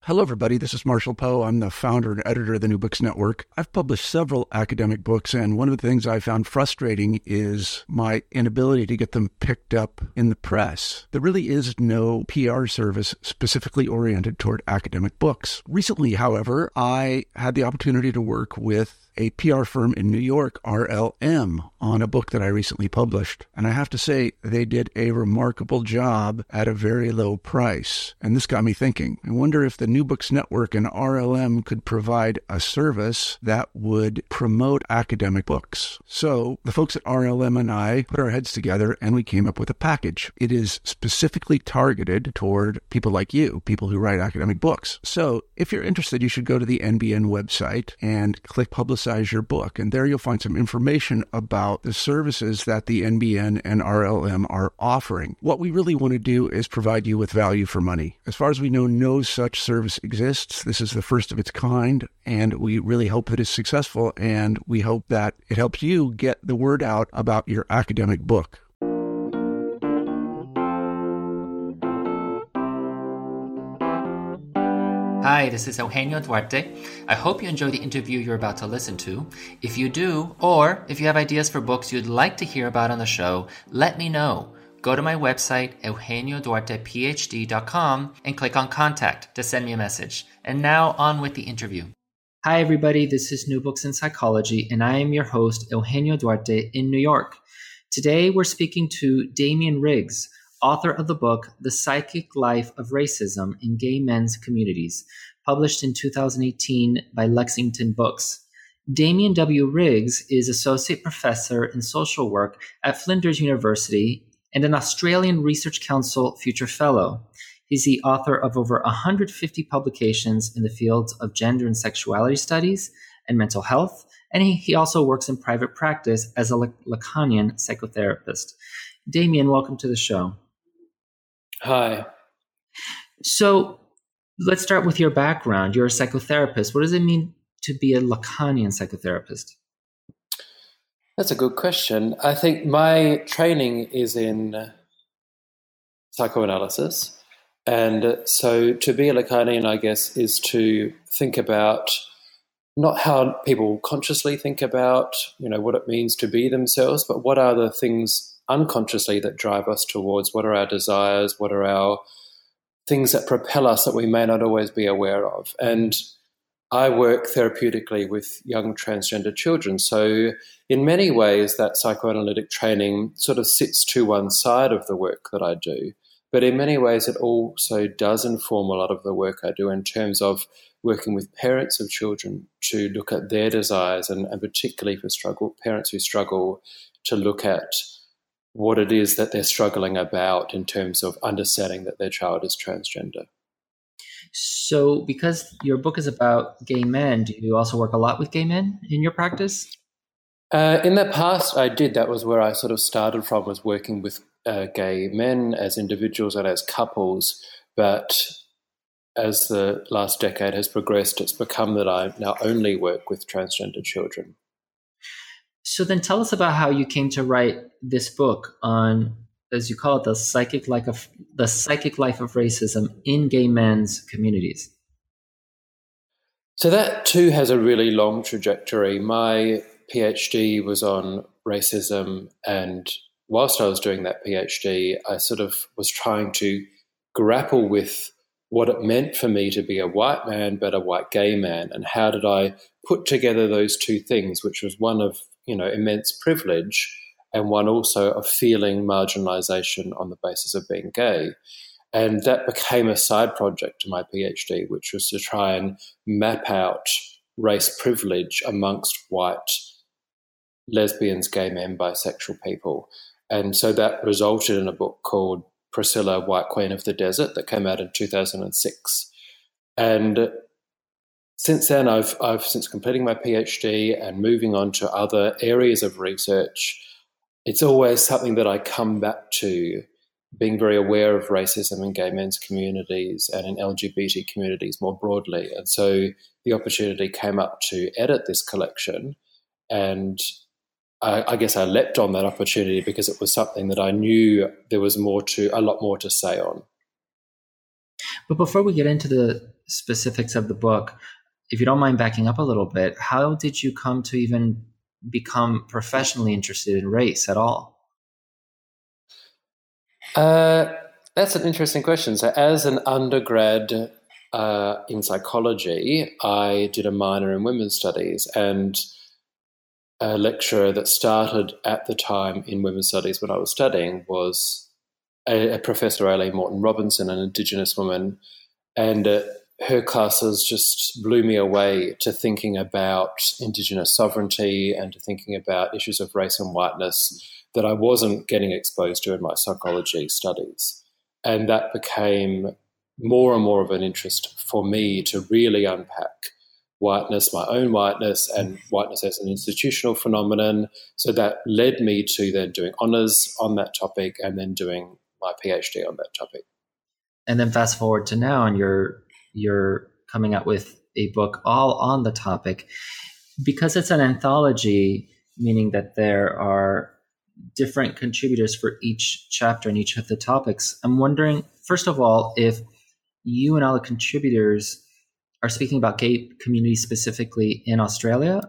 Hello, everybody. This is Marshall Poe. I'm the founder and editor of the New Books Network. I've published several academic books, and one of the things I found frustrating is my inability to get them picked up in the press. There really is no PR service specifically oriented toward academic books. Recently, however, I had the opportunity to work with a PR firm in New York, RLM, on a book that I recently published. And I have to say, they did a remarkable job at a very low price. And this got me thinking. I wonder if the New Books Network and RLM could provide a service that would promote academic books. So the folks at RLM and I put our heads together and we came up with a package. It is specifically targeted toward people like you, people who write academic books. So if you're interested, you should go to the NBN website and click Publicize Your Book. And there you'll find some information about the services that the NBN and RLM are offering. What we really want to do is provide you with value for money. As far as we know, no such service exists. This is the first of its kind, and we really hope that it's successful, and we hope that it helps you get the word out about your academic book. Hi, this is Eugenio Duarte. I hope you enjoy the interview you're about to listen to. If you do, or if you have ideas for books you'd like to hear about on the show, let me know. Go to my website, eugenioduartephd.com, and click on Contact to send me a message. And now on with the interview. Hi, everybody. This is New Books in Psychology, and I am your host, Eugenio Duarte, in New York. Today, we're speaking to Damian Riggs, author of the book, The Psychic Life of Racism in Gay Men's Communities, published in 2018 by Lexington Books. Damian W. Riggs is Associate Professor in Social Work at Flinders University and an Australian Research Council Future Fellow. He's the author of over 150 publications in the fields of gender and sexuality studies and mental health, and he also works in private practice as a Lacanian psychotherapist. Damian, welcome to the show. Hi. So let's start with your background. You're a psychotherapist. What does it mean to be a Lacanian psychotherapist? That's a good question. I think my training is in psychoanalysis. And so to be a Lacanian, I guess, is to think about not how people consciously think about, what it means to be themselves, but what are the things unconsciously that drive us towards, what are our desires, what are our things that propel us that we may not always be aware of. And I work therapeutically with young transgender children. So in many ways, that psychoanalytic training sort of sits to one side of the work that I do. But in many ways, it also does inform a lot of the work I do in terms of working with parents of children to look at their desires and particularly for parents who struggle to look at what it is that they're struggling about in terms of understanding that their child is transgender. So because your book is about gay men, do you also work a lot with gay men in your practice? In the past, I did. That was where I sort of started from, was working with gay men as individuals and as couples. But as the last decade has progressed, it's become that I now only work with transgender children. So then tell us about how you came to write this book on, as you call it, the psychic life of racism in gay men's communities. So that too has a really long trajectory. My PhD was on racism, and whilst I was doing that PhD, I sort of was trying to grapple with what it meant for me to be a white man but a white gay man, and how did I put together those two things, which was one of immense privilege and one also of feeling marginalization on the basis of being gay. And that became a side project to my PhD, which was to try and map out race privilege amongst white lesbians, gay men, bisexual people. And so that resulted in a book called Priscilla, White Queen of the Desert that came out in 2006. And since then, I've since completing my PhD and moving on to other areas of research, it's always something that I come back to, being very aware of racism in gay men's communities and in LGBT communities more broadly. And so the opportunity came up to edit this collection, and I guess I leapt on that opportunity because it was something that I knew there was a lot more to say on. But before we get into the specifics of the book, if you don't mind backing up a little bit, how did you come to even become professionally interested in race at all? That's an interesting question. So as an undergrad in psychology, I did a minor in women's studies, and a lecturer that started at the time in women's studies when I was studying was a Professor Aileen Morton Robinson, an Indigenous woman, and her classes just blew me away to thinking about Indigenous sovereignty and to thinking about issues of race and whiteness that I wasn't getting exposed to in my psychology studies. And that became more and more of an interest for me to really unpack whiteness, my own whiteness, and whiteness as an institutional phenomenon. So that led me to then doing honours on that topic and then doing my PhD on that topic. And then fast forward to now, and you're coming out with a book all on the topic. Because it's an anthology, meaning that there are different contributors for each chapter and each of the topics. I'm wondering, first of all, if you and all the contributors are speaking about gay communities specifically in Australia?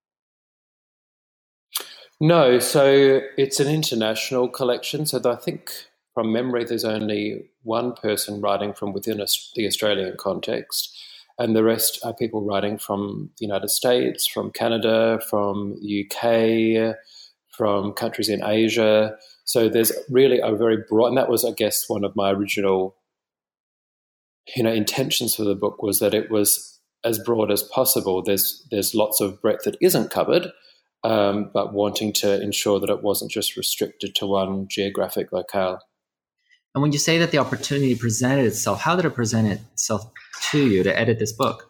No, so it's an international collection. So I think from memory, there's only one person writing from within the Australian context, and the rest are people writing from the United States, from Canada, from the UK, from countries in Asia. So there's really a very broad, and that was, I guess, one of my original intentions for the book, was that it was as broad as possible. There's lots of breadth that isn't covered, but wanting to ensure that it wasn't just restricted to one geographic locale. And when you say that the opportunity presented itself, how did it present itself to you to edit this book?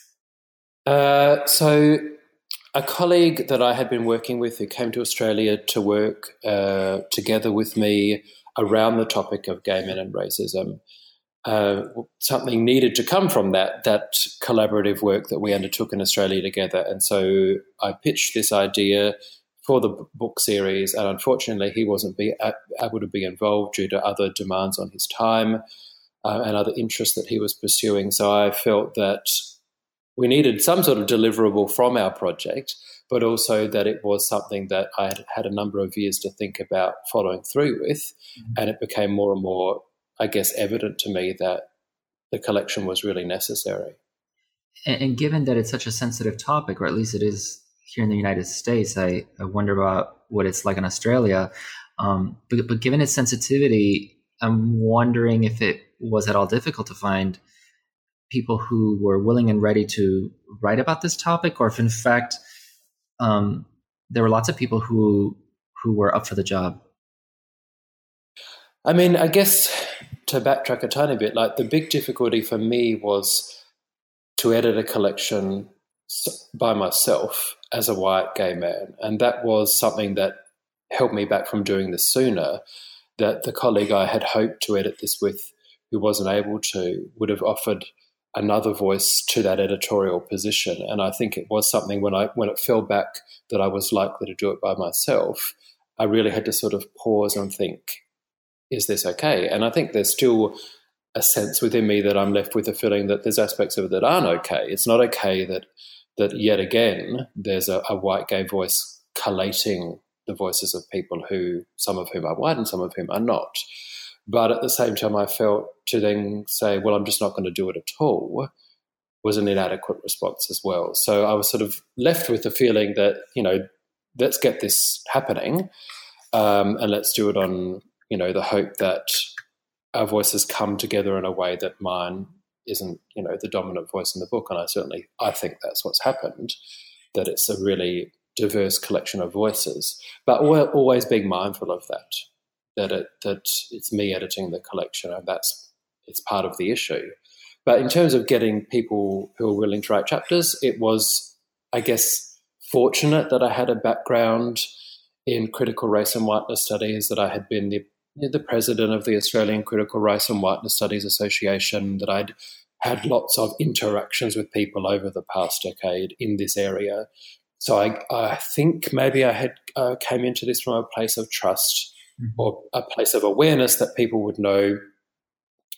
So a colleague that I had been working with who came to Australia to work together with me around the topic of gay men and racism, something needed to come from that collaborative work that we undertook in Australia together. And so I pitched this idea for the book series, and unfortunately he wasn't able to be involved due to other demands on his time and other interests that he was pursuing. So I felt that we needed some sort of deliverable from our project, but also that it was something that I had a number of years to think about following through with. Mm-hmm. And it became more and more, I guess, evident to me that the collection was really necessary. And given that it's such a sensitive topic, or at least it is here in the United States, I wonder about what it's like in Australia. But given its sensitivity, I'm wondering if it was at all difficult to find people who were willing and ready to write about this topic, or if in fact there were lots of people who were up for the job. I mean, I guess to backtrack a tiny bit, like the big difficulty for me was to edit a collection by myself as a white gay man. And that was something that held me back from doing this sooner, that the colleague I had hoped to edit this with, who wasn't able to, would have offered another voice to that editorial position. And I think it was something when it fell back that I was likely to do it by myself, I really had to sort of pause and think, is this okay? And I think there's still a sense within me that I'm left with a feeling that there's aspects of it that aren't okay. It's not okay that yet again there's a white gay voice collating the voices of people some of whom are white and some of whom are not. But at the same time, I felt to then say, well, I'm just not going to do it at all, was an inadequate response as well. So I was sort of left with the feeling that, let's get this happening and let's do it on, the hope that our voices come together in a way that mine isn't, the dominant voice in the book. And I think that's what's happened, that it's a really diverse collection of voices. But we're always being mindful of that it's me editing the collection, and it's part of the issue. But in terms of getting people who are willing to write chapters, it was, I guess, fortunate that I had a background in critical race and whiteness studies, that I had been the president of the Australian Critical Race and Whiteness Studies Association, that I'd had lots of interactions with people over the past decade in this area. So I think maybe I had came into this from a place of trust, or a place of awareness that people would know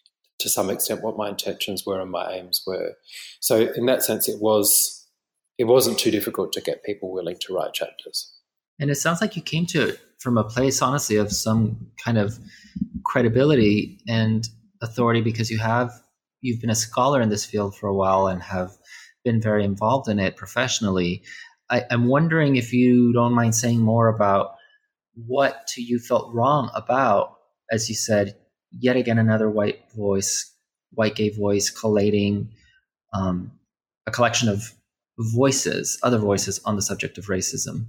to some extent what my intentions were and my aims were. So in that sense, it wasn't too difficult to get people willing to write chapters. And it sounds like you came to it from a place, honestly, of some kind of credibility and authority, because you've been a scholar in this field for a while and have been very involved in it professionally. I'm wondering if you don't mind saying more about what you felt wrong about, as you said, yet again another white gay voice collating a collection of other voices on the subject of racism.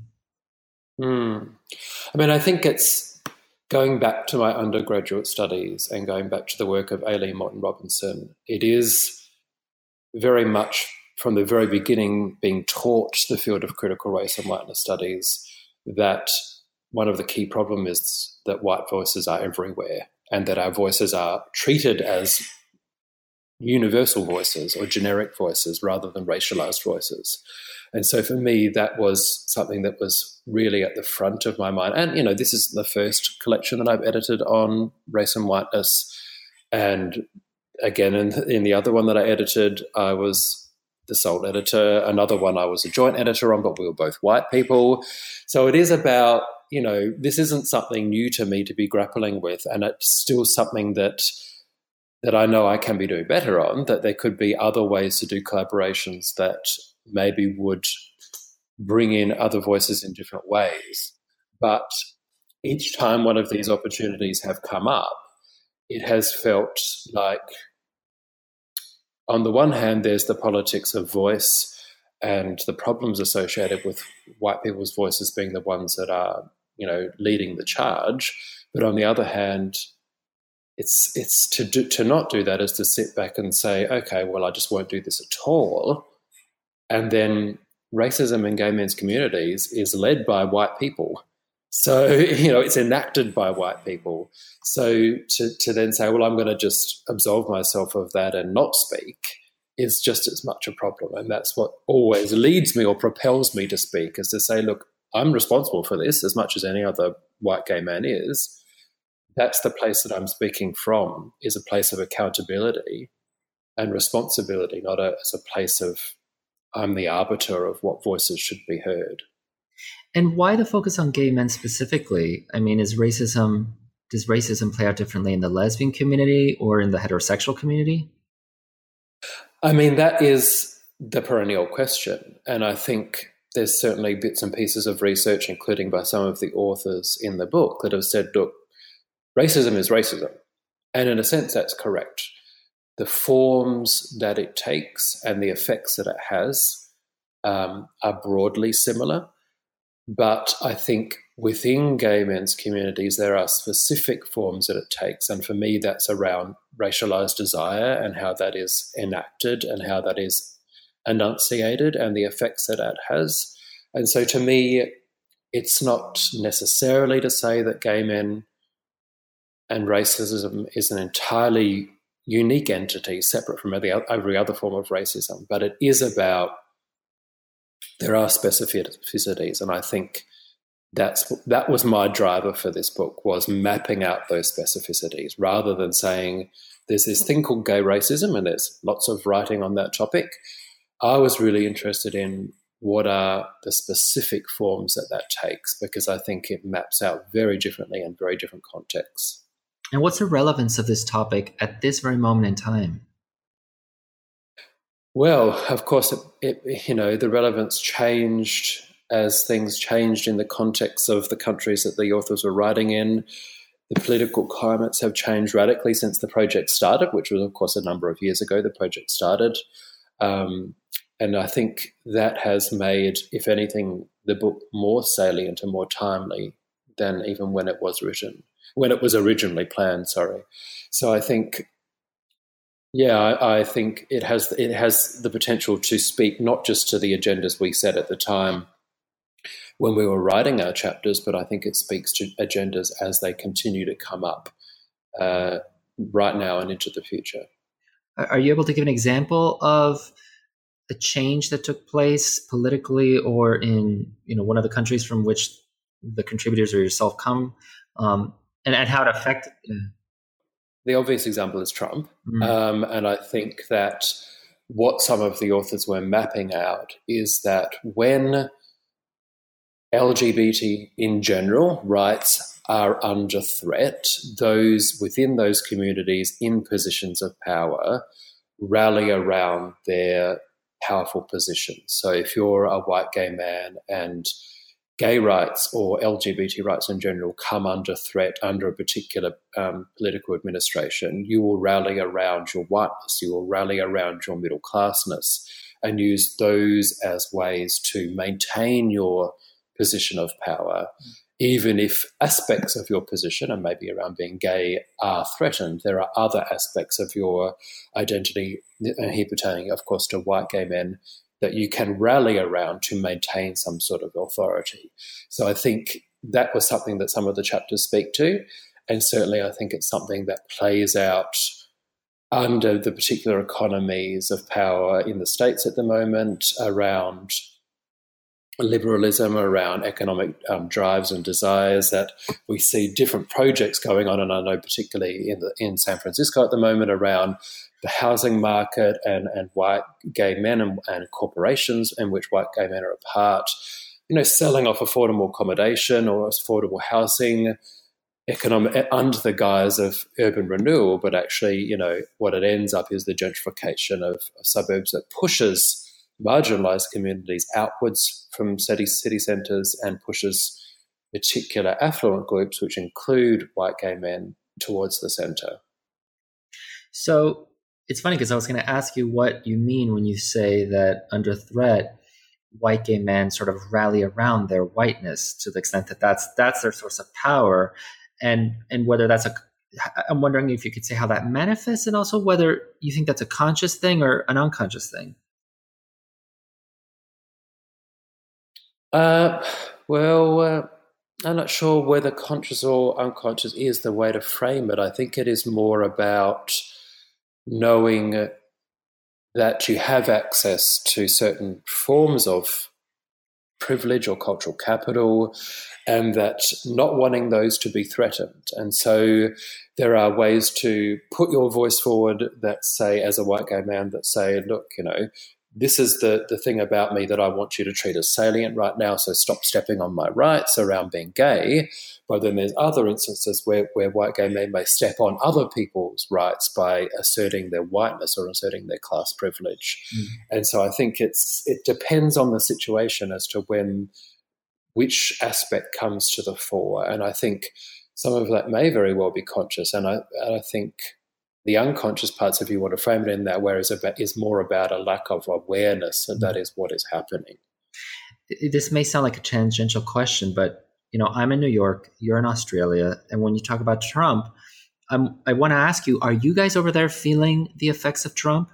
I mean, I think it's going back to my undergraduate studies and going back to the work of Aileen Moulton Robinson. It is very much from the very beginning being taught the field of critical race and whiteness studies that one of the key problems is that white voices are everywhere and that our voices are treated as universal voices or generic voices rather than racialized voices. And so for me, that was something that was really at the front of my mind. And, this is the first collection that I've edited on race and whiteness. And again, in the other one that I edited, I was the sole editor. Another one I was a joint editor on, but we were both white people. So it is about, this isn't something new to me to be grappling with. And it's still something that I know I can be doing better on, that there could be other ways to do collaborations that maybe would bring in other voices in different ways. But each time one of these opportunities have come up, it has felt like, on the one hand, there's the politics of voice and the problems associated with white people's voices being the ones that are, leading the charge. But on the other hand, it's to not do that is to sit back and say, okay, well, I just won't do this at all. And then racism in gay men's communities is led by white people. So, it's enacted by white people. So to then say, well, I'm going to just absolve myself of that and not speak is just as much a problem. And that's what always leads me or propels me to speak, is to say, look, I'm responsible for this as much as any other white gay man is. That's the place that I'm speaking from, is a place of accountability and responsibility, not as a place of I'm the arbiter of what voices should be heard. And why the focus on gay men specifically? I mean, does racism play out differently in the lesbian community or in the heterosexual community? I mean, that is the perennial question. And I think there's certainly bits and pieces of research, including by some of the authors in the book, that have said, look, racism is racism. And in a sense, that's correct. The forms that it takes and the effects that it has are broadly similar. But I think within gay men's communities, there are specific forms that it takes. And for me, that's around racialized desire and how that is enacted and how that is enunciated and the effects that it has. And so to me, it's not necessarily to say that gay men and racism is an entirely unique entity separate from every other form of racism, but it is about, there are specificities, and I think that was my driver for this book, was mapping out those specificities rather than saying there's this thing called gay racism and there's lots of writing on that topic. I was really interested in what are the specific forms that takes, because I think it maps out very differently in very different contexts. And what's the relevance of this topic at this very moment in time? Well, of course, the relevance changed as things changed in the context of the countries that the authors were writing in. The political climates have changed radically since the project started, which was, of course, a number of years ago the project started. And I think that has made, if anything, the book more salient and more timely than even when it was originally planned. So I think, I think it has the potential to speak not just to the agendas we set at the time when we were writing our chapters, but I think it speaks to agendas as they continue to come up right now and into the future. Are you able to give an example of a change that took place politically or in one of the countries from which the contributors or yourself come, and how it affected? the obvious example is Trump. And I think that what some of the authors were mapping out is that when LGBT in general rights are under threat, those within those communities in positions of power rally around their powerful positions. So if you're a white gay man and gay rights or LGBT rights in general come under threat under a particular political administration, you will rally around your whiteness, you will rally around your middle classness and use those as ways to maintain your position of power, even if aspects of your position, and maybe around being gay, are threatened. There are other aspects of your identity, here pertaining, of course, to white gay men, that you can rally around to maintain some sort of authority. So I think that was something that some of the chapters speak to, and certainly I think it's something that plays out under the particular economies of power in the States at the moment, around liberalism, around economic drives and desires, that we see different projects going on, and I know particularly in San Francisco at the moment around the housing market and white gay men and corporations in which white gay men are a part, selling off affordable accommodation or affordable housing economic under the guise of urban renewal, but actually, what it ends up is the gentrification of suburbs that pushes marginalised communities outwards from city centres and pushes particular affluent groups, which include white gay men, towards the centre. So it's funny because I was going to ask you what you mean when you say that under threat, white gay men sort of rally around their whiteness to the extent that that's their source of power, and whether that's I'm wondering if you could say how that manifests, and also whether you think that's a conscious thing or an unconscious thing. I'm not sure whether conscious or unconscious is the way to frame it. I think it is more about knowing that you have access to certain forms of privilege or cultural capital, and that not wanting those to be threatened. And so there are ways to put your voice forward that say, as a white gay man, that say, look, this is the thing about me that I want you to treat as salient right now, so stop stepping on my rights around being gay. But then there's other instances where white gay men may step on other people's rights by asserting their whiteness or asserting their class privilege. And so I think it depends on the situation as to which aspect comes to the fore. And I think some of that may very well be conscious. And I think the unconscious parts, if you want to frame it in that way, is more about a lack of awareness, and that is what is happening. This may sound like a tangential question, but I'm in New York, you're in Australia, and when you talk about Trump, I want to ask you, are you guys over there feeling the effects of Trump?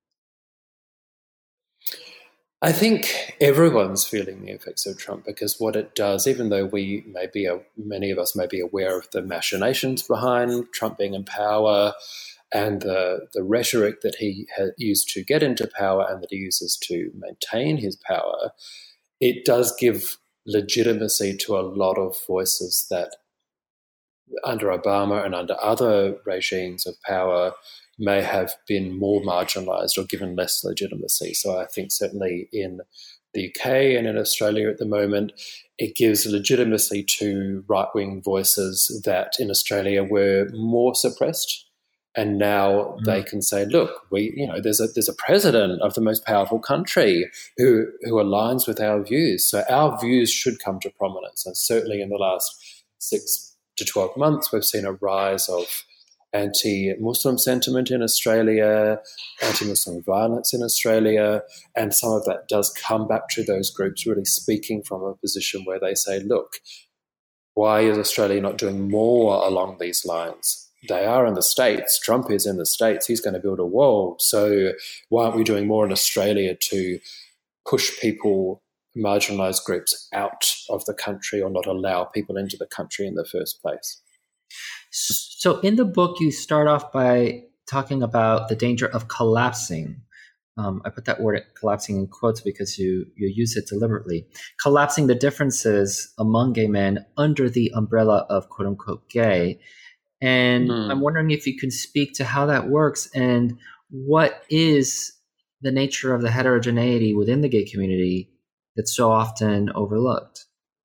I think everyone's feeling the effects of Trump, because what it does, even though many of us may be aware of the machinations behind Trump being in power and the rhetoric that he has used to get into power and that he uses to maintain his power, it does give legitimacy to a lot of voices that under Obama and under other regimes of power may have been more marginalised or given less legitimacy. So I think certainly in the UK and in Australia at the moment, it gives legitimacy to right-wing voices that in Australia were more suppressed. And now they can say, look, there's a president of the most powerful country who aligns with our views. So our views should come to prominence. And certainly in the last 6 to 12 months, we've seen a rise of anti-Muslim sentiment in Australia, anti-Muslim violence in Australia, and some of that does come back to those groups really speaking from a position where they say, look, why is Australia not doing more along these lines? They are in the States. Trump is in the States. He's going to build a wall. So why aren't we doing more in Australia to push people, marginalised groups, out of the country or not allow people into the country in the first place? So in the book, you start off by talking about the danger of collapsing. I put that word collapsing in quotes because you use it deliberately. Collapsing the differences among gay men under the umbrella of quote unquote gay. And I'm wondering if you can speak to how that works and what is the nature of the heterogeneity within the gay community that's so often overlooked.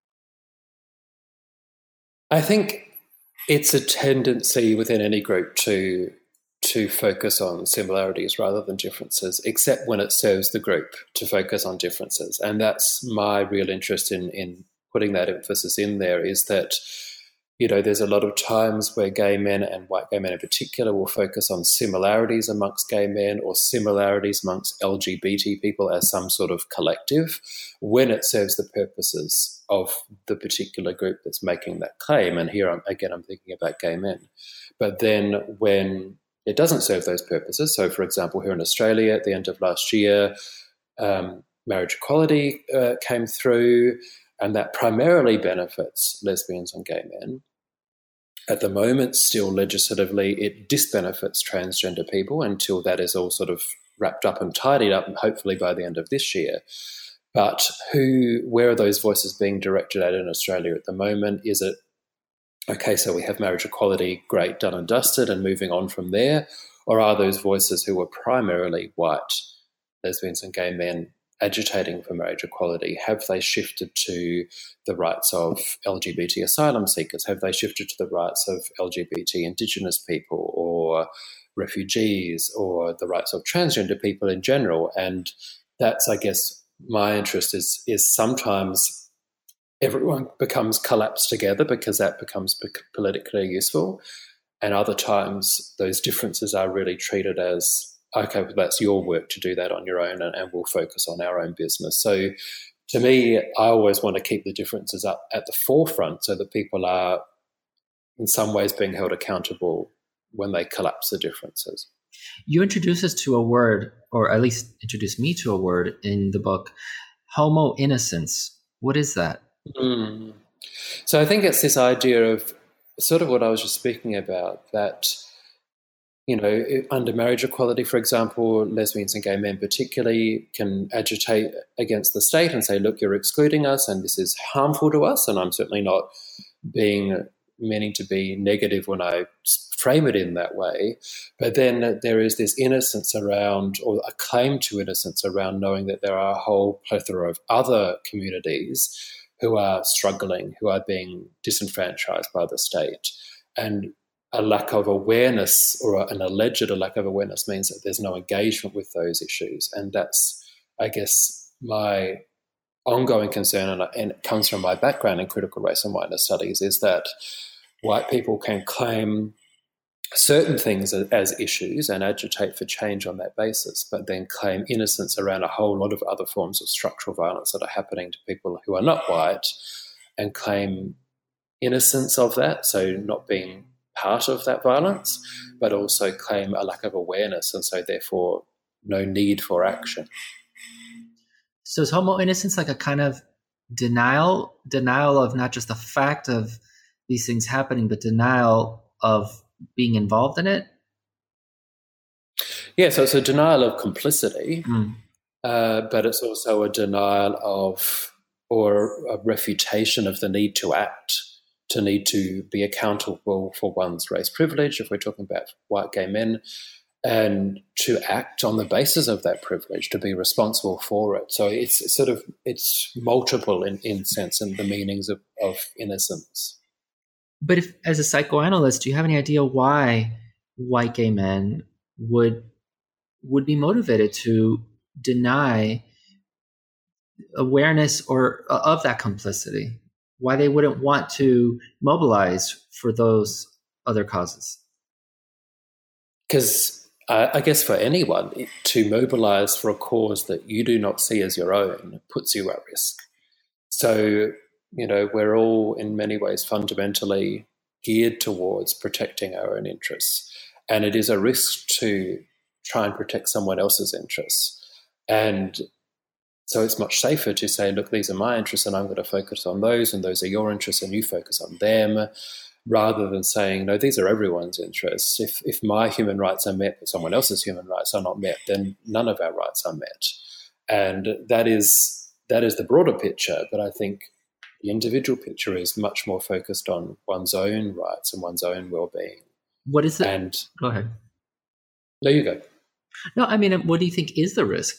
I think it's a tendency within any group to focus on similarities rather than differences, except when it serves the group to focus on differences. And that's my real interest in putting that emphasis in there, is that, you know, there's a lot of times where gay men, and white gay men in particular, will focus on similarities amongst gay men or similarities amongst LGBT people as some sort of collective, when it serves the purposes of the particular group that's making that claim. And here, I'm thinking about gay men. But then when it doesn't serve those purposes, so for example, here in Australia at the end of last year, marriage equality came through, and that primarily benefits lesbians and gay men. At the moment, still legislatively, it disbenefits transgender people until that is all sort of wrapped up and tidied up, and hopefully by the end of this year. But where are those voices being directed at in Australia at the moment? Is it, okay, so we have marriage equality, great, done and dusted, and moving on from there? Or are those voices who were primarily white lesbians and gay men agitating for marriage equality, have they shifted to the rights of LGBT asylum seekers? Have they shifted to the rights of LGBT Indigenous people or refugees, or the rights of transgender people in general? And that's, I guess, my interest is sometimes everyone becomes collapsed together because that becomes politically useful, and other times those differences are really treated as, okay, well, that's your work to do that on your own, and we'll focus on our own business. So to me, I always want to keep the differences up at the forefront so that people are in some ways being held accountable when they collapse the differences. You introduced us to a word, or at least introduced me to a word in the book, homo innocence. What is that? So I think it's this idea of sort of what I was just speaking about, that, you know, under marriage equality, for example, lesbians and gay men particularly can agitate against the state and say, look, you're excluding us and this is harmful to us. And I'm certainly not meaning to be negative when I frame it in that way. But then there is this innocence around, or a claim to innocence around, knowing that there are a whole plethora of other communities who are struggling, who are being disenfranchised by the state. And a lack of awareness, or an alleged lack of awareness, means that there's no engagement with those issues. And that's, I guess, my ongoing concern, and it comes from my background in critical race and whiteness studies, is that white people can claim certain things as issues and agitate for change on that basis, but then claim innocence around a whole lot of other forms of structural violence that are happening to people who are not white, and claim innocence of that, so not being part of that violence, but also claim a lack of awareness, and so therefore no need for action. So is homo innocence like a kind of denial of not just the fact of these things happening, but denial of being involved in it? Yeah, so it's a denial of complicity, but it's also a denial of, or a refutation of, the need to act, to need to be accountable for one's race privilege, if we're talking about white gay men, and to act on the basis of that privilege, to be responsible for it. So it's multiple in sense, and the meanings of innocence. But if, as a psychoanalyst, do you have any idea why white gay men would be motivated to deny awareness or of that complicity? Why they wouldn't want to mobilize for those other causes? Because I guess for anyone, to mobilize for a cause that you do not see as your own puts you at risk. So, you know, we're all in many ways fundamentally geared towards protecting our own interests. And it is a risk to try and protect someone else's interests. And so it's much safer to say, look, these are my interests and I'm going to focus on those, and those are your interests and you focus on them, rather than saying, no, these are everyone's interests. If my human rights are met but someone else's human rights are not met, then none of our rights are met. And that is the broader picture. But I think The individual picture is much more focused on one's own rights and one's own well-being. What is it? And go ahead. There you go. No, I mean, what do you think is the risk?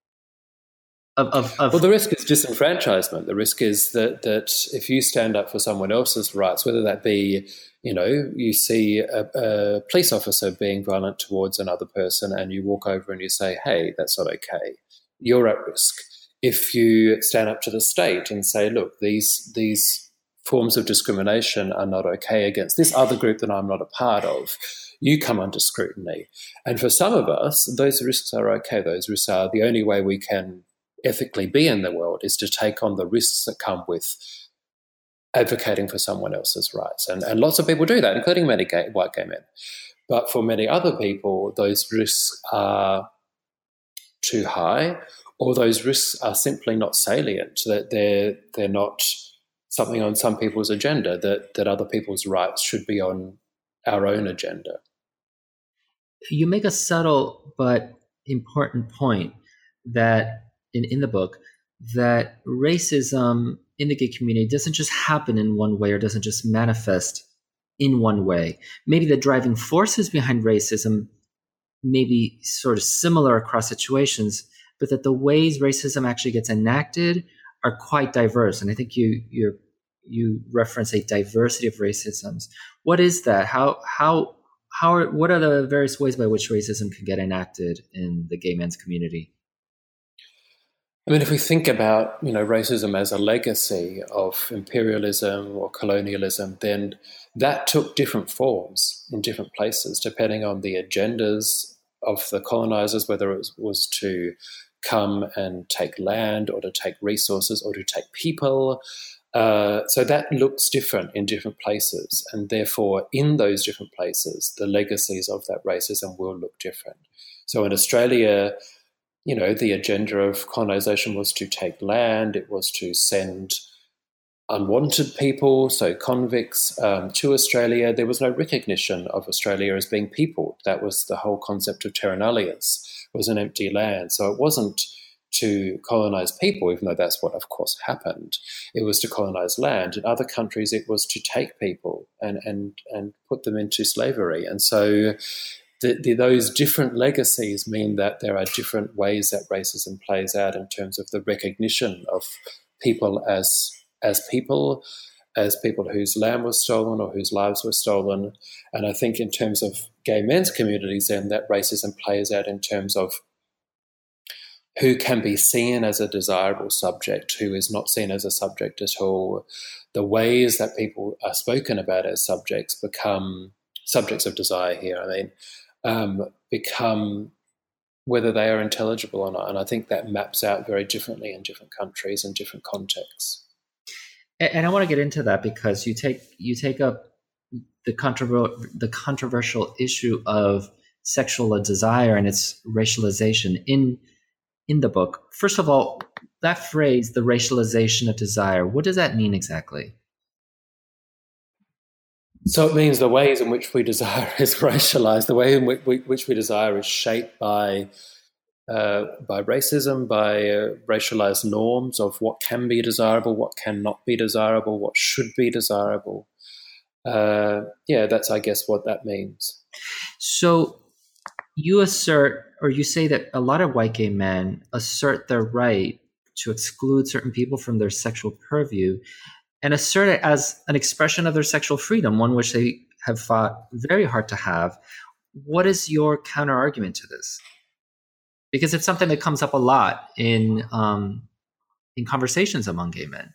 Well, the risk is disenfranchisement. The risk is that if you stand up for someone else's rights, whether that be, you see a police officer being violent towards another person and you walk over and you say, hey, that's not okay, you're at risk. If you stand up to the state and say, look, these forms of discrimination are not okay against this other group that I'm not a part of, you come under scrutiny. And for some of us, those risks are okay. Those risks are the only way we can ethically be in the world is to take on the risks that come with advocating for someone else's rights. And lots of people do that, including many white gay men. But for many other people, those risks are too high, or those risks are simply not salient, that they're not something on some people's agenda, that other people's rights should be on our own agenda. You make a subtle but important point that in the book, that racism in the gay community doesn't just happen in one way or doesn't just manifest in one way. Maybe the driving forces behind racism may be sort of similar across situations, but that the ways racism actually gets enacted are quite diverse. And I think you reference a diversity of racisms. What is that? What are the various ways by which racism can get enacted in the gay men's community? I mean, if we think about, racism as a legacy of imperialism or colonialism, then that took different forms in different places, depending on the agendas of the colonizers, whether it was to come and take land or to take resources or to take people. So that looks different in different places. And therefore, in those different places, the legacies of that racism will look different. So in Australia, the agenda of colonization was to take land. It was to send unwanted people, so convicts, to Australia. There was no recognition of Australia as being peopled. That was the whole concept of terra nullius, was an empty land. So it wasn't to colonize people, even though that's what, of course, happened. It was to colonize land. In other countries, it was to take people and put them into slavery. And so those different legacies mean that there are different ways that racism plays out in terms of the recognition of people as people whose land was stolen or whose lives were stolen. And I think in terms of gay men's communities, then that racism plays out in terms of who can be seen as a desirable subject, who is not seen as a subject at all. The ways that people are spoken about as subjects become subjects of desire here. I mean, become whether they are intelligible or not. And I think that maps out very differently in different countries and different contexts. And I want to get into that because you take up the controversial issue of sexual desire and its racialization in the book. First of all, that phrase, the racialization of desire, what does that mean exactly? So it means the ways in which we desire is racialized. The way in which we desire is shaped by racism, by racialized norms of what can be desirable, what cannot be desirable, what should be desirable. That's, I guess, what that means. So you assert, or you say that a lot of white gay men assert their right to exclude certain people from their sexual purview and assert it as an expression of their sexual freedom, one which they have fought very hard to have. What is your counter argument to this? Because it's something that comes up a lot in conversations among gay men.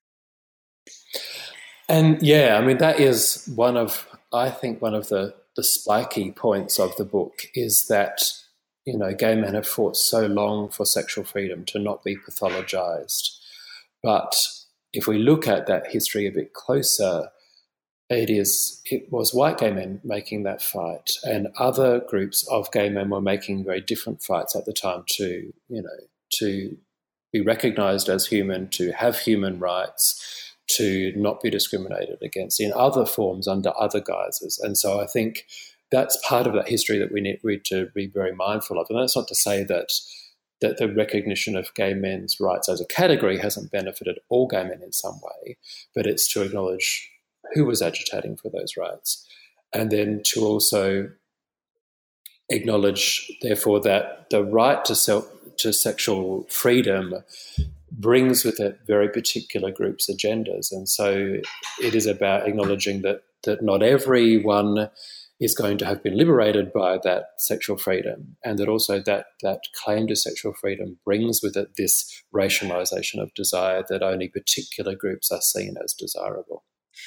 And that is one of the spiky points of the book is that, gay men have fought so long for sexual freedom to not be pathologized. But if we look at that history a bit closer, it was white gay men making that fight, and other groups of gay men were making very different fights at the time to be recognized as human, to have human rights, to not be discriminated against in other forms under other guises. And so I think that's part of that history that we need to be very mindful of. And that's not to say that that the recognition of gay men's rights as a category hasn't benefited all gay men in some way, but it's to acknowledge who was agitating for those rights, and then to also acknowledge, therefore, that the right to sexual freedom brings with it very particular groups' agendas. And so it is about acknowledging that not everyone is going to have been liberated by that sexual freedom, and that also that claim to sexual freedom brings with it this racialization of desire, that only particular groups are seen as desirable.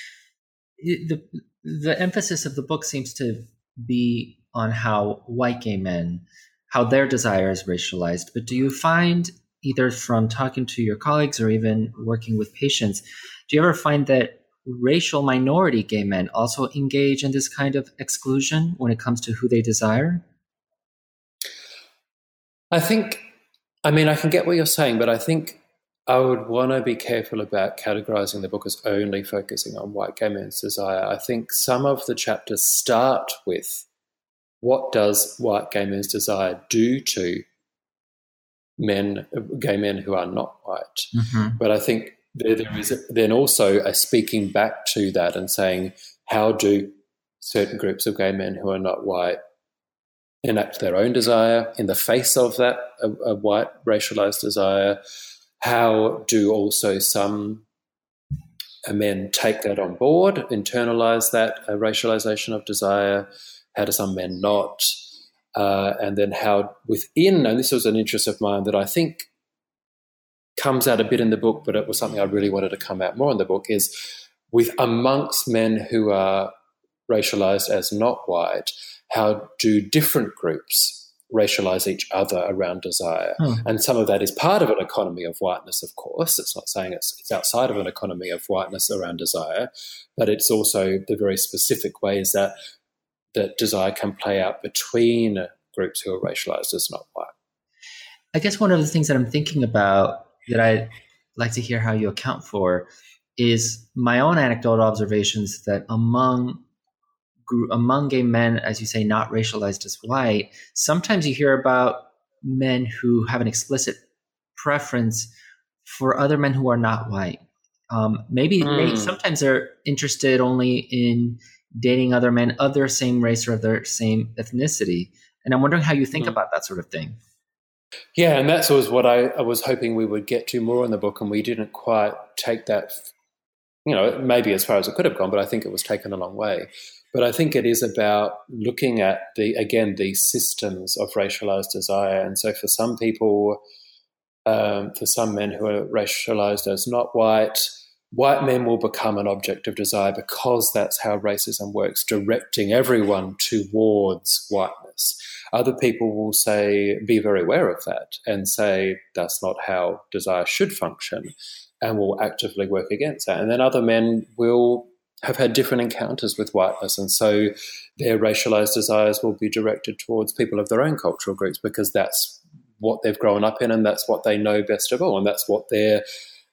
The emphasis of the book seems to be on how white gay men, how their desire is racialized. But do you find, either from talking to your colleagues or even working with patients, do you ever find that racial minority gay men also engage in this kind of exclusion when it comes to who they desire? I can get what you're saying, but I think I would want to be careful about categorizing the book as only focusing on white gay men's desire. I think some of the chapters start with, what does white gay men's desire do to gay men who are not white? Mm-hmm. But I think there is then also a speaking back to that and saying, how do certain groups of gay men who are not white enact their own desire in the face of that, a white racialized desire? How do also some men take that on board, internalize that racialization of desire? How do some men not? And then how within, and this was an interest of mine that I think comes out a bit in the book, but it was something I really wanted to come out more in the book, is with amongst men who are racialized as not white, how do different groups racialize each other around desire? And some of that is part of an economy of whiteness, of course. It's not saying it's outside of an economy of whiteness around desire, but it's also the very specific ways that desire can play out between groups who are racialized as not white. I guess one of the things that I'm thinking about that I'd like to hear how you account for is my own anecdotal observations that among gay men, as you say, not racialized as white, sometimes you hear about men who have an explicit preference for other men who are not white. Maybe sometimes they're interested only in dating other men of their same race or of their same ethnicity. And I'm wondering how you think about that sort of thing. Yeah, and that's always what I was hoping we would get to more in the book, and we didn't quite take that, maybe as far as it could have gone, but I think it was taken a long way. But I think it is about looking at these systems of racialized desire. And so for some people, for some men who are racialized as not white men will become an object of desire because that's how racism works, directing everyone towards whiteness. Other people will be very aware of that and say that's not how desire should function, and will actively work against that. And then other men will have had different encounters with whiteness, and so their racialized desires will be directed towards people of their own cultural groups because that's what they've grown up in and that's what they know best of all, and that's what their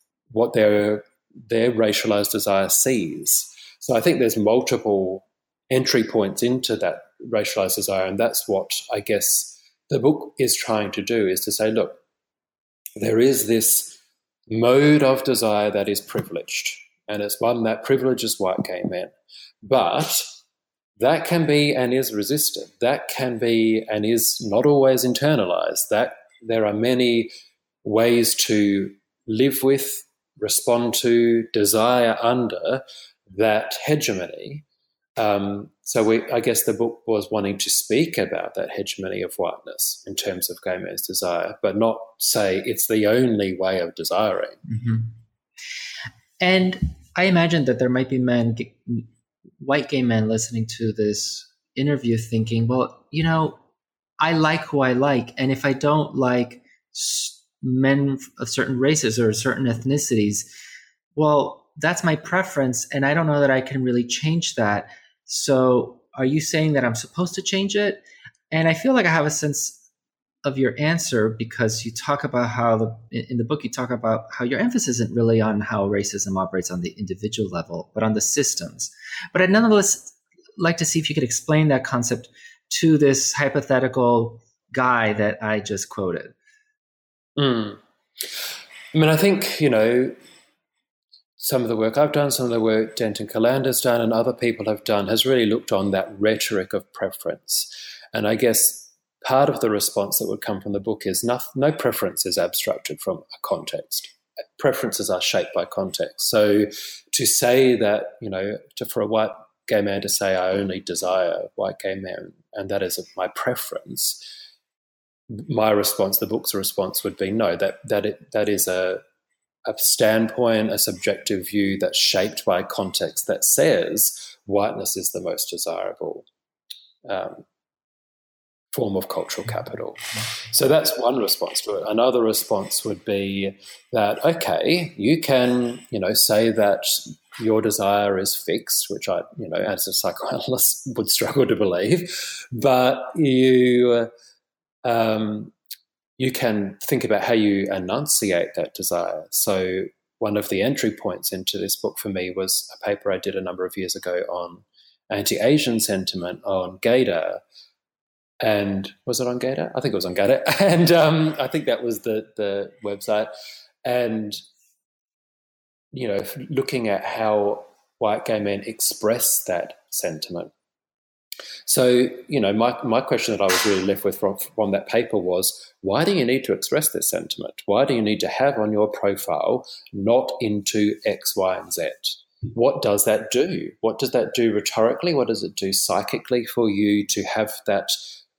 racialized desire sees. So I think there's multiple entry points into that racialized desire, and that's what I guess the book is trying to do, is to say, look, there is this mode of desire that is privileged, and it's one that privileges white gay men. But that can be and is resisted. That can be and is not always internalized. That there are many ways to live with, respond to, desire under that hegemony. I guess the book was wanting to speak about that hegemony of whiteness in terms of gay men's desire, but not say it's the only way of desiring. Mm-hmm. And I imagine that there might be white gay men listening to this interview thinking, well, I like who I like. And if I don't like men of certain races or certain ethnicities, well, that's my preference. And I don't know that I can really change that. So are you saying that I'm supposed to change it? And I feel like I have a sense of your answer, because you talk about in the book, you talk about how your emphasis isn't really on how racism operates on the individual level, but on the systems. But I'd nonetheless like to see if you could explain that concept to this hypothetical guy that I just quoted. Mm. I mean, I think, some of the work I've done, some of the work Denton Calander's done and other people have done has really looked on that rhetoric of preference. And I guess part of the response that would come from the book is no preference is abstracted from a context. Preferences are shaped by context. So to say that, for a white gay man to say, I only desire white gay men, and that is my preference, my response, the book's response would be no, that is a standpoint, a subjective view that's shaped by context that says whiteness is the most desirable form of cultural capital. So that's one response to it. Another response would be that, okay, you can, say that your desire is fixed, which I, as a psychoanalyst would struggle to believe, but you can think about how you enunciate that desire. So one of the entry points into this book for me was a paper I did a number of years ago on anti-Asian sentiment on Gaydar. And was it on Gaydar? I think it was on Gaydar. And I think that was the website. And, looking at how white gay men express that sentiment. So, my question that I was really left with from that paper was, why do you need to express this sentiment? Why do you need to have on your profile not into X, Y, and Z? What does that do? What does that do rhetorically? What does it do psychically for you to have that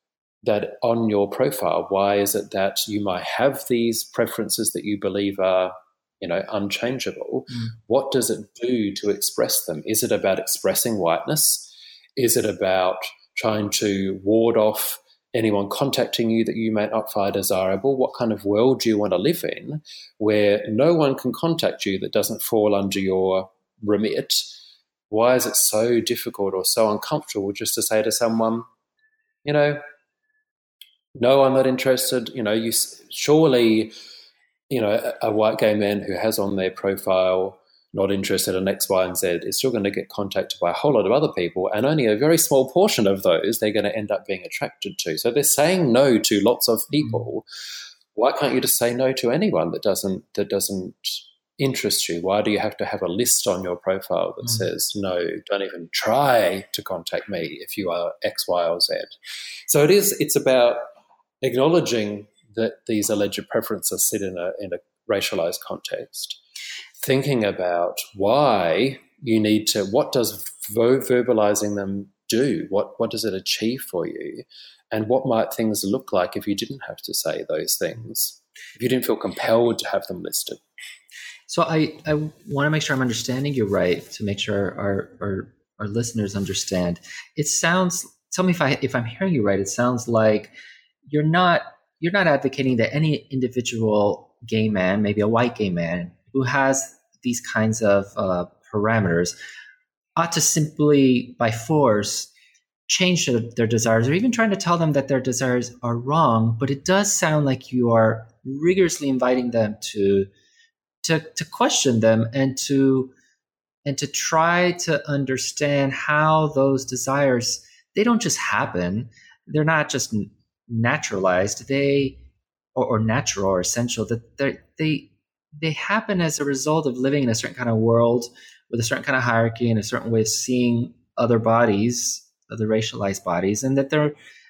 on your profile? Why is it that you might have these preferences that you believe are, unchangeable? What does it do to express them? Is it about expressing whiteness? Is it about trying to ward off anyone contacting you that you may not find desirable? What kind of world do you want to live in where no one can contact you that doesn't fall under your remit? Why is it so difficult or so uncomfortable just to say to someone, no, I'm not interested. You surely, a white gay man who has on their profile not interested in X, Y, and Z is still going to get contacted by a whole lot of other people, and only a very small portion of those they're going to end up being attracted to. So they're saying no to lots of people. Why can't you just say no to anyone that doesn't interest you? Why do you have to have a list on your profile that says, no, don't even try to contact me if you are X, Y, or Z? So it's about acknowledging that these alleged preferences sit in a racialized context, thinking about why you need to, what does verbalizing them do? What does it achieve for you? And what might things look like if you didn't have to say those things, if you didn't feel compelled to have them listed? So I want to make sure I'm understanding you right, to make sure our listeners understand. It sounds, tell me if I'm hearing you right, it sounds like you're not advocating that any individual gay man, maybe a white gay man, who has these kinds of parameters ought to simply, by force, change their desires, or even trying to tell them that their desires are wrong. But it does sound like you are rigorously inviting them to question them and to try to understand how those desires, they don't just happen. They're not just naturalized. Or natural or essential, that they happen as a result of living in a certain kind of world with a certain kind of hierarchy and a certain way of seeing other bodies, other racialized bodies, and that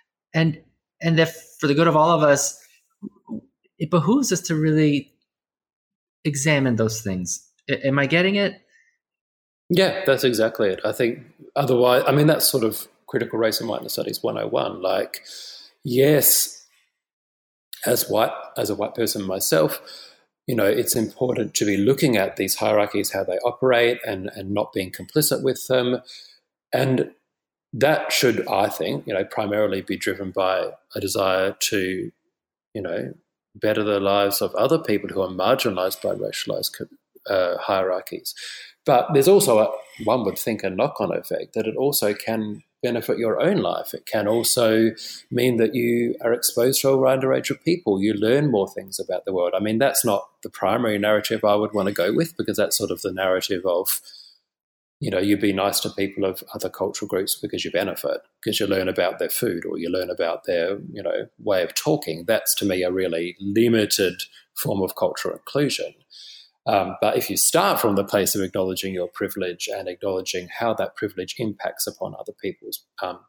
that for the good of all of us, it behooves us to really examine those things. Am I getting it? Yeah, that's exactly it. I think otherwise, I mean, that's sort of critical race and whiteness studies 101. Like, yes, as a white person myself, it's important to be looking at these hierarchies, how they operate, and not being complicit with them. And that should, I think, primarily be driven by a desire to, better the lives of other people who are marginalized by racialized hierarchies. But there's also, one would think, a knock-on effect that it also can benefit your own life. It can also mean that you are exposed to a wider range of people. You learn more things about the world. I mean, that's not the primary narrative I would want to go with, because that's sort of the narrative of, you be nice to people of other cultural groups because you benefit, because you learn about their food or you learn about their, way of talking. That's, to me, a really limited form of cultural inclusion. But if you start from the place of acknowledging your privilege and acknowledging how that privilege impacts upon other people's,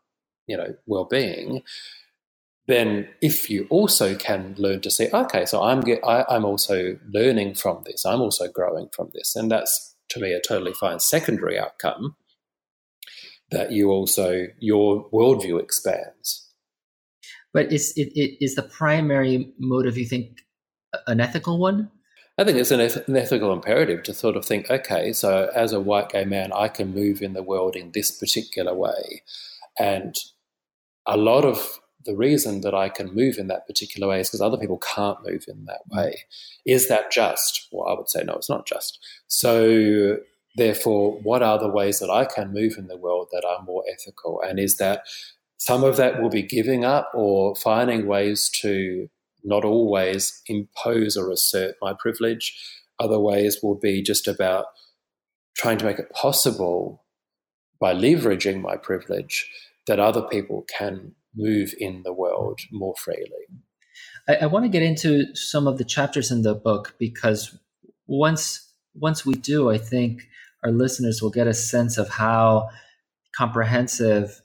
well-being, then if you also can learn to say, okay, so I'm also learning from this, I'm also growing from this, and that's, to me, a totally fine secondary outcome, that your worldview expands. But is the primary motive, you think, an ethical one? I think it's an ethical imperative to sort of think, okay, so as a white gay man, I can move in the world in this particular way. And a lot of the reason that I can move in that particular way is because other people can't move in that way. Is that just? Well, I would say no, it's not just. So therefore, what are the ways that I can move in the world that are more ethical? And is that some of that will be giving up or finding ways to not always impose or assert my privilege. Other ways will be just about trying to make it possible by leveraging my privilege that other people can move in the world more freely. I want to get into some of the chapters in the book, because once we do, I think our listeners will get a sense of how comprehensive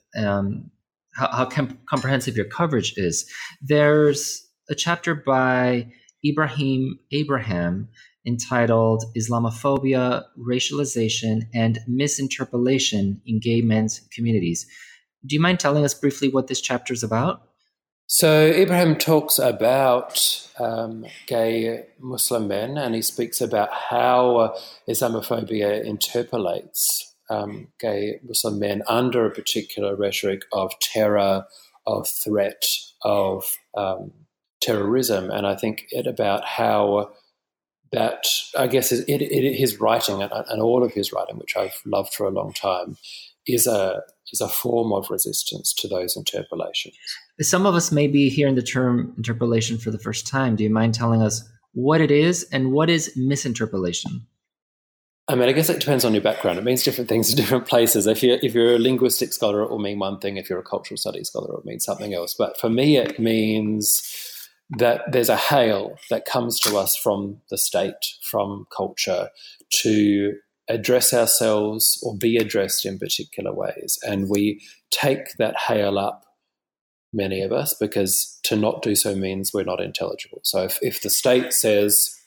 comprehensive your coverage is. There's a chapter by Ibrahim Abraham entitled Islamophobia, Racialization, and Misinterpolation in Gay Men's Communities. Do you mind telling us briefly what this chapter is about? So Ibrahim talks about gay Muslim men, and he speaks about how Islamophobia interpolates gay Muslim men under a particular rhetoric of terror, of threat, of terrorism. And I think about how that, I guess, his writing and all of his writing, which I've loved for a long time, is a form of resistance to those interpolations. Some of us may be hearing the term interpolation for the first time. Do you mind telling us what it is and what is misinterpolation? I mean, I guess it depends on your background. It means different things in different places. If you're a linguistic scholar, it will mean one thing. If you're a cultural studies scholar, it will mean something else. But for me, it means that there's a hail that comes to us from the state, from culture, to address ourselves or be addressed in particular ways. And we take that hail up, many of us, because to not do so means we're not intelligible. So if the state says,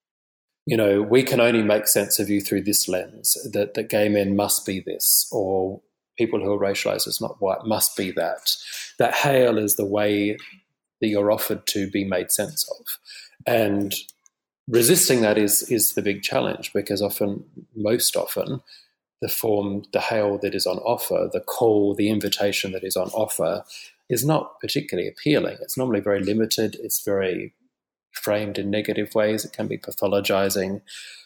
we can only make sense of you through this lens, that gay men must be this, or people who are racialized as not white must be that, that hail is the way that you're offered to be made sense of. And resisting that is the big challenge, because most often, the hail that is on offer, the call, the invitation that is on offer is not particularly appealing. It's normally very limited. It's very framed in negative ways. It can be pathologizing.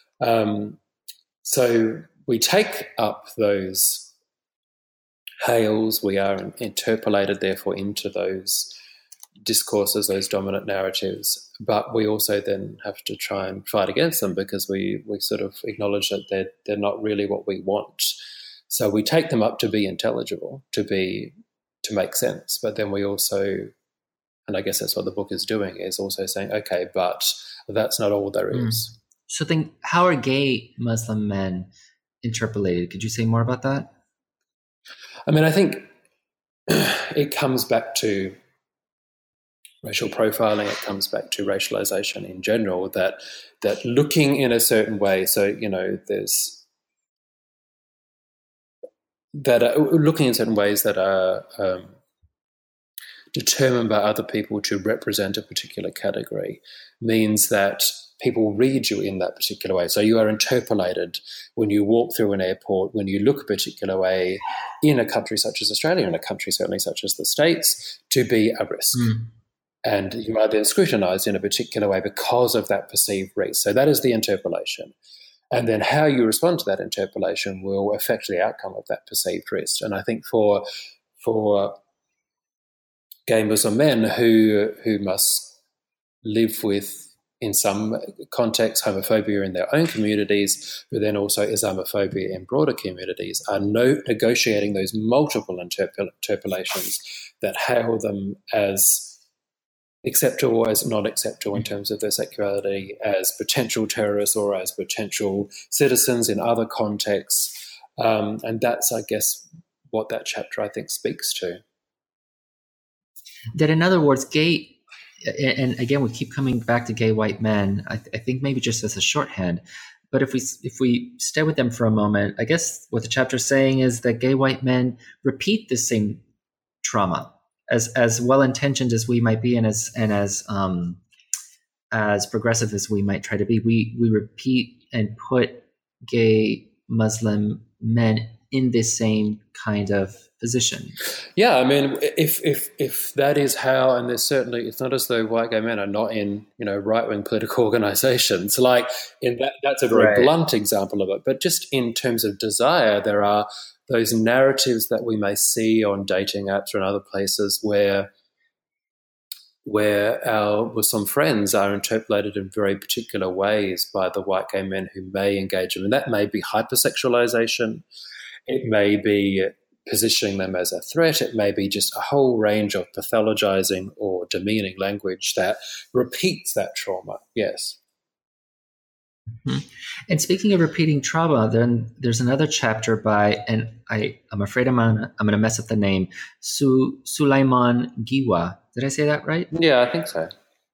So we take up those hails. We are interpolated, therefore, into those discourses, those dominant narratives, but we also then have to try and fight against them, because we sort of acknowledge that they're not really what we want. So we take them up to be intelligible, to make sense, but then we also, and I guess that's what the book is doing, is also saying, okay, but that's not all there is. So then how are gay Muslim men interpolated? Could you say more about that? I mean, I think it comes back to racial profiling, it comes back to racialization in general, that looking in a certain way, so, there's that looking in certain ways that are determined by other people to represent a particular category means that people read you in that particular way. So you are interpolated when you walk through an airport, when you look a particular way in a country such as Australia, in a country certainly such as the States, to be a risk. And you are then scrutinized in a particular way because of that perceived risk. So that is the interpolation. And then how you respond to that interpolation will affect the outcome of that perceived risk. And I think for gay Muslim men who must live with in some contexts, homophobia in their own communities, but then also Islamophobia in broader communities, are negotiating those multiple interpolations that hail them as acceptable or as not acceptable in terms of their sexuality, as potential terrorists or as potential citizens in other contexts. And that's, I guess, what that chapter, I think, speaks to. That, in other words, gay, and again, we keep coming back to gay white men, I think maybe just as a shorthand, but if we stay with them for a moment, I guess what the chapter is saying is that gay white men repeat the same trauma, as well-intentioned as we might be, and as progressive as we might try to be. We repeat and put gay Muslim men in this same kind of position. Yeah, I mean, if that is how, and there's certainly, it's not as though white gay men are not in, right-wing political organizations. Like, that's a very blunt example of it. But just in terms of desire, there are those narratives that we may see on dating apps or in other places where with some friends are interpolated in very particular ways by the white gay men who may engage them. And that may be hypersexualization. It may be positioning them as a threat. It may be just a whole range of pathologizing or demeaning language that repeats that trauma. Yes. Mm-hmm. And speaking of repeating trauma, then there's another chapter by, and I'm afraid I'm going to mess up the name, Sulaiman Giwa. Did I say that right? Yeah, I think so.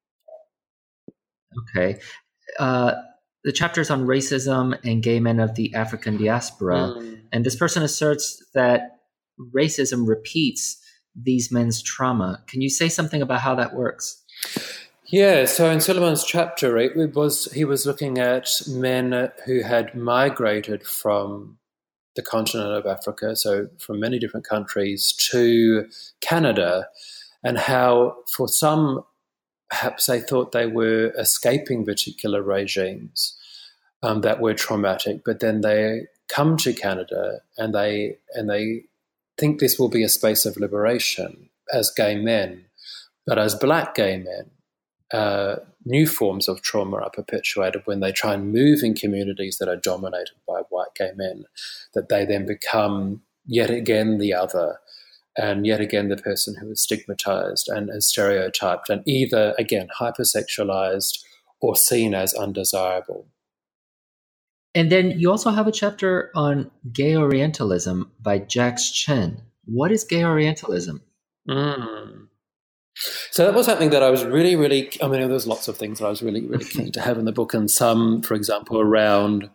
Okay. The chapter is on racism and gay men of the African diaspora. And this person asserts that racism repeats these men's trauma. Can you say something about how that works? Yeah, so in Suleiman's chapter, he was looking at men who had migrated from the continent of Africa, so from many different countries, to Canada, and how for some, perhaps they thought they were escaping particular regimes that were traumatic, but then they come to Canada and they think this will be a space of liberation as gay men, but as black gay men, new forms of trauma are perpetuated when they try and move in communities that are dominated by white gay men, that they then become yet again the other, and yet again the person who is stigmatized and stereotyped, and either, again, hypersexualized or seen as undesirable. And then you also have a chapter on gay Orientalism by Jax Chen. What is gay Orientalism? So that was something that I was really, really, there's lots of things that I was really, really keen to have in the book, and some, for example, around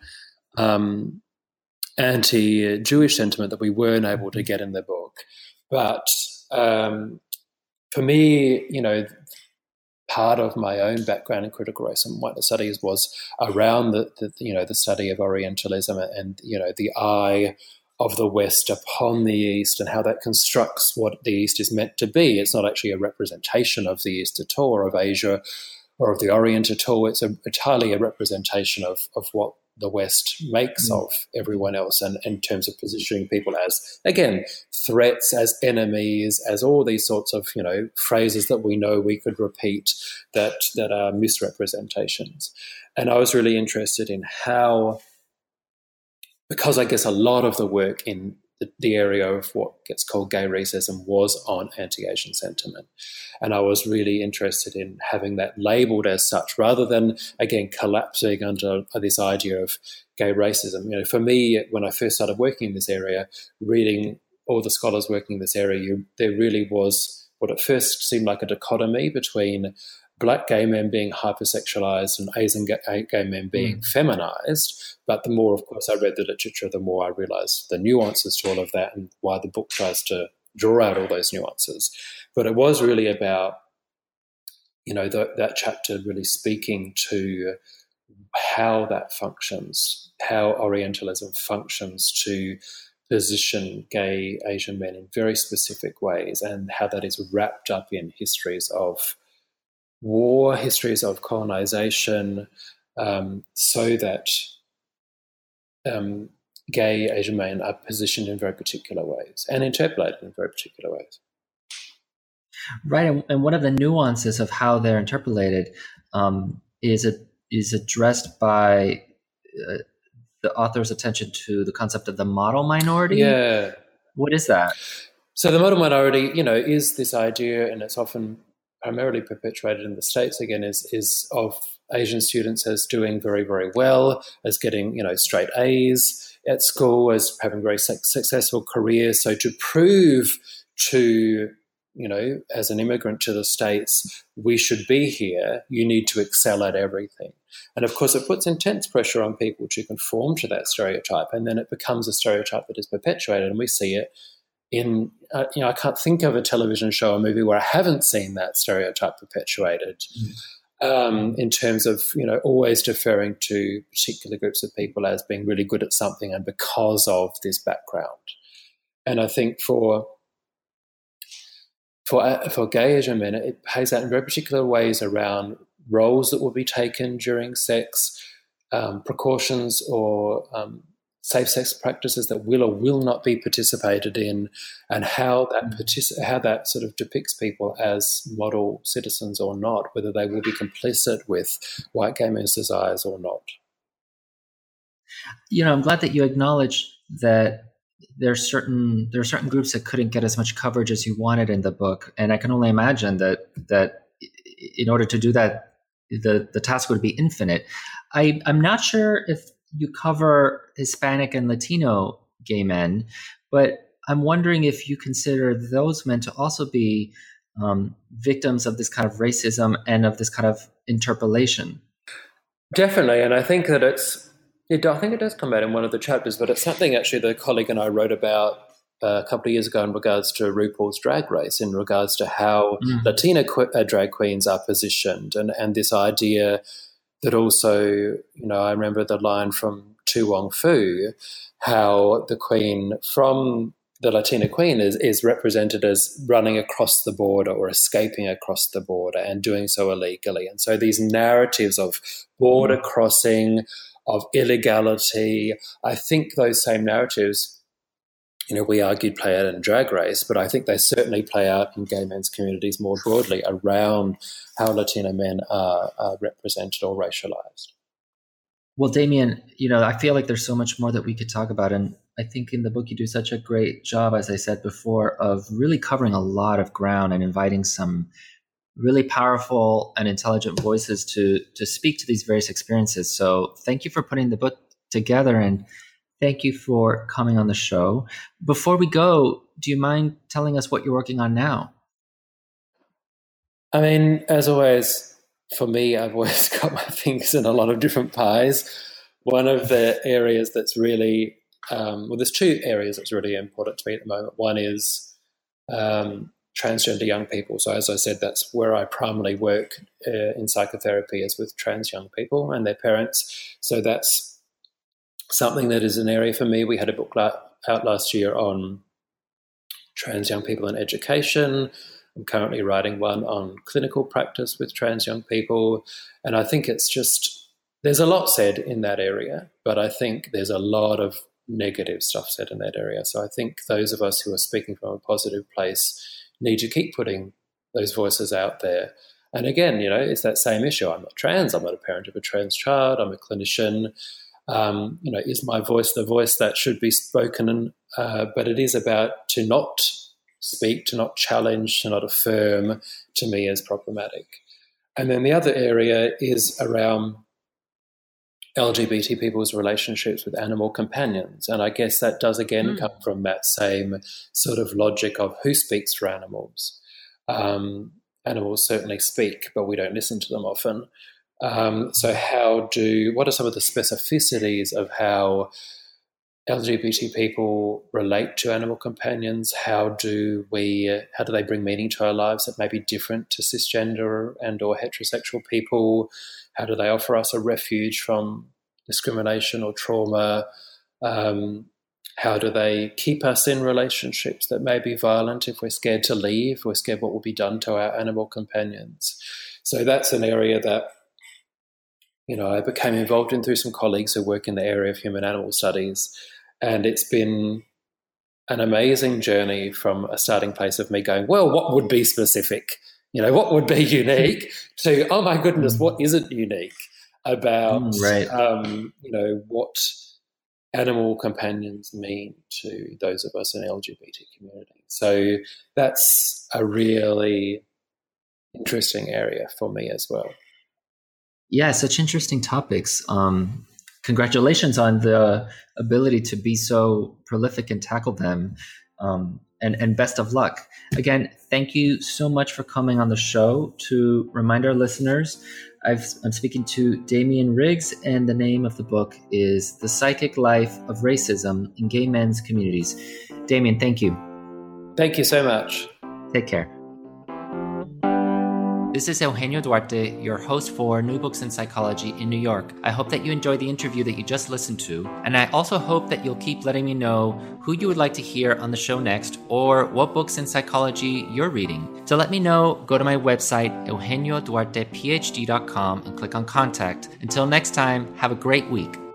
anti-Jewish sentiment that we weren't able to get in the book. But for me, part of my own background in critical race and whiteness studies was around the study of Orientalism and the eye of the West upon the East and how that constructs what the East is meant to be. It's not actually a representation of the East at all, or of Asia, or of the Orient at all. It's entirely a representation of what the West makes of everyone else, and in terms of positioning people as, again, threats, as enemies, as all these sorts of phrases that we know we could repeat that are misrepresentations. And I was really interested in how, because I guess a lot of the work in the area of what gets called gay racism was on anti-Asian sentiment. And I was really interested in having that labelled as such, rather than, again, collapsing under this idea of gay racism. For me, when I first started working in this area, reading all the scholars working in this area, there really was what at first seemed like a dichotomy between black gay men being hypersexualized and Asian gay men being feminized. But the more, of course, I read the literature, the more I realized the nuances to all of that and why the book tries to draw out all those nuances. But it was really about, that chapter really speaking to how that functions, how Orientalism functions to position gay Asian men in very specific ways, and how that is wrapped up in histories of war, histories of colonization, so that gay Asian men are positioned in very particular ways and interpolated in very particular ways. Right, and one of the nuances of how they're interpolated, is addressed by the author's attention to the concept of the model minority. Yeah. What is that? So the model minority, is this idea, and it's often primarily perpetuated in the States again, is of Asian students as doing very, very well, as getting, straight A's at school, as having very successful careers. So to prove to, as an immigrant to the States, we should be here, you need to excel at everything. And of course, it puts intense pressure on people to conform to that stereotype. And then it becomes a stereotype that is perpetuated. And we see it in, I can't think of a television show or movie where I haven't seen that stereotype perpetuated. In terms of, always deferring to particular groups of people as being really good at something and because of this background. And I think for gay Asian men, it plays out in very particular ways around roles that will be taken during sex, precautions or safe sex practices that will or will not be participated in, and how that sort of depicts people as model citizens or not, whether they will be complicit with white gay men's desires or not. I'm glad that you acknowledge that there are certain groups that couldn't get as much coverage as you wanted in the book, and I can only imagine that in order to do that, the task would be infinite. I'm not sure if you cover Hispanic and Latino gay men, but I'm wondering if you consider those men to also be victims of this kind of racism and of this kind of interpolation. Definitely, and I think that I think it does come out in one of the chapters, but it's something actually the colleague and I wrote about a couple of years ago in regards to RuPaul's Drag Race, in regards to how Latina drag queens are positioned, and this idea that also, I remember the line from Tu Wong Fu, how the queen from the Latina queen is represented as running across the border or escaping across the border and doing so illegally. And so these narratives of border crossing, of illegality, I think those same narratives, we argued play out in Drag Race, but I think they certainly play out in gay men's communities more broadly around how Latino men are represented or racialized. Well, Damien, I feel like there's so much more that we could talk about. And I think in the book you do such a great job, as I said before, of really covering a lot of ground and inviting some really powerful and intelligent voices to speak to these various experiences. So thank you for putting the book together, and thank you for coming on the show. Before we go, do you mind telling us what you're working on now? I mean, as always, for me, I've always got my fingers in a lot of different pies. One of the areas that's really, there's two areas that's really important to me at the moment. One is transgender young people. So as I said, that's where I primarily work in psychotherapy, is with trans young people and their parents. So that's something that is an area for me. We had a book out last year on trans young people in education. I'm currently writing one on clinical practice with trans young people. And I think it's just, there's a lot said in that area, but I think there's a lot of negative stuff said in that area. So I think those of us who are speaking from a positive place need to keep putting those voices out there. And again, it's that same issue. I'm not trans. I'm not a parent of a trans child. I'm a clinician. Is my voice the voice that should be spoken? But it is about to not speak, to not challenge, to not affirm, to me is problematic. And then the other area is around LGBT people's relationships with animal companions. And I guess that does again come from that same sort of logic of who speaks for animals. Animals certainly speak, but we don't listen to them often. So what are some of the specificities of how LGBT people relate to animal companions? How do they bring meaning to our lives that may be different to cisgender and or heterosexual people? How do they offer us a refuge from discrimination or trauma? How do they keep us in relationships that may be violent if we're scared to leave? We're scared what will be done to our animal companions. So that's an area that I became involved in through some colleagues who work in the area of human animal studies. And it's been an amazing journey from a starting place of me going, well, what would be specific what would be unique to, oh my goodness, what isn't unique about, what animal companions mean to those of us in the LGBT community. So that's a really interesting area for me as well. Yeah, such interesting topics. Congratulations on the ability to be so prolific and tackle them. And best of luck. Again, thank you so much for coming on the show. To remind our listeners, I'm speaking to Damian Riggs, and the name of the book is The Psychic Life of Racism in Gay Men's Communities. Damian, thank you. Thank you so much. Take care. This is Eugenio Duarte, your host for New Books in Psychology in New York. I hope that you enjoyed the interview that you just listened to, and I also hope that you'll keep letting me know who you would like to hear on the show next, or what books in psychology you're reading. To let me know, go to my website, eugenioduartephd.com, and click on Contact. Until next time, have a great week.